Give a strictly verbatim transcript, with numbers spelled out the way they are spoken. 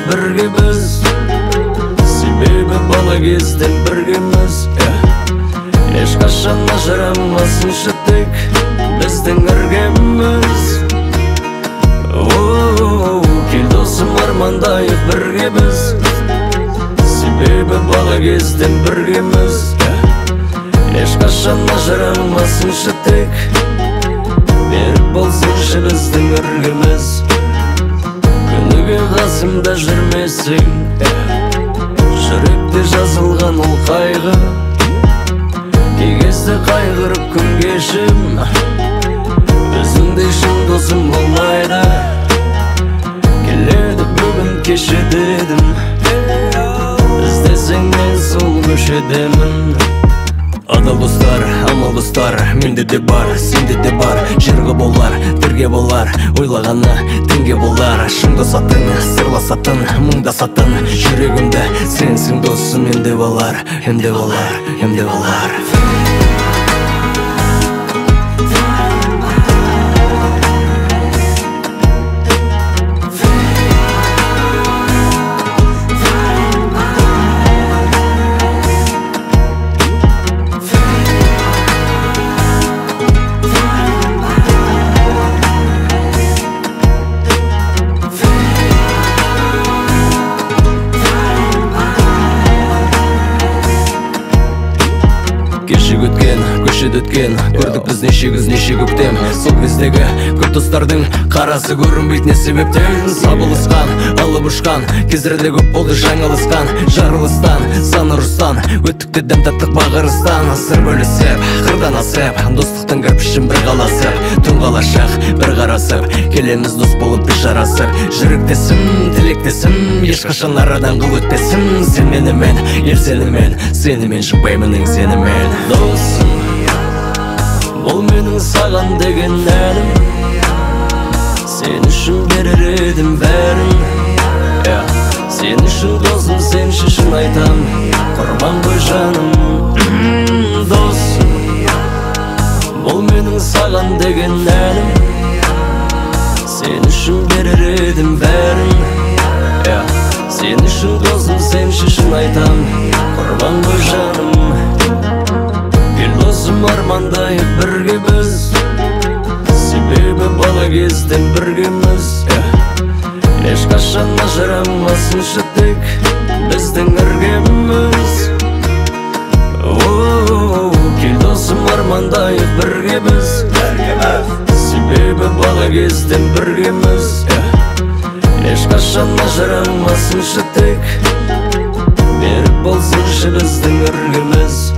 біргеміз, себебі бала кезден біргеміз. Ешқашан ажырамасыншы тек біздің іргеміз. Кел досым, армандайық бірге біз, себебі бала кезден біргеміз. Ешқашан ажырамасыншы тек берік болсыншы біздің іргеміз. Күніге қасымда жүрмесең, жүректе жазылған ол қайғы. Кей кезде қайғырып күн кешім, өзіңдей шын досым болмайды. Келеді бүгін кеше дедім, іздесең мен сол көшедемін. Адал достар, амал достар, менде де бар, сенде де бар. Жырғы болар, бірге болар, ойлағаны теңге болар. Шын досатын, сырласатын, мұңдасатын, жүрегімді сенсің досым. Менде болар, емде болар, емде болар. Кешегі өткен, көшеді өткен, көрдік біз неше күз, неше көктем. Сол кездегі көп достардың қарасы көрінбейді не себептен. Сабылысқан, алып ұшқан, кездерде көп болды жаңылысқан. Жарылыстан, сан ұрыстан, өттік те дәм таттық бағырыстан. Сыр бөлісіп, қырдан асып, достықтың кірпішін бір қаласып. Түн қалашақ, бір қарасып, келеміз дос болып бір жарасып. Жүректесім, тілектесім, ешқашан арадан қыл өтпесім. Сен менімен, ел сенімен, сенімен шықпаймын ең сенімен. Досым, бұл менің саған деген әнім, сен үшін берер едім бәрін. Сен үшін досым, сен шын айтам, құрбан ғой жаным. Досым, бұл менің саған деген әнім, сен үшін берер едім бәрін. Сен үшін досым, сен шын айтам, құрбан ғой жаным. Кел досым, армандайық бірге біз, себебі бала кезден біргеміз. Ешқашан ажырамасыншы тек біздің іргеміз. Кел досым, армандайық бірге біз, себебі бала кезден біргеміз. Ешқашан ажырамасыншы тек берік болсыншы біздің іргеміз.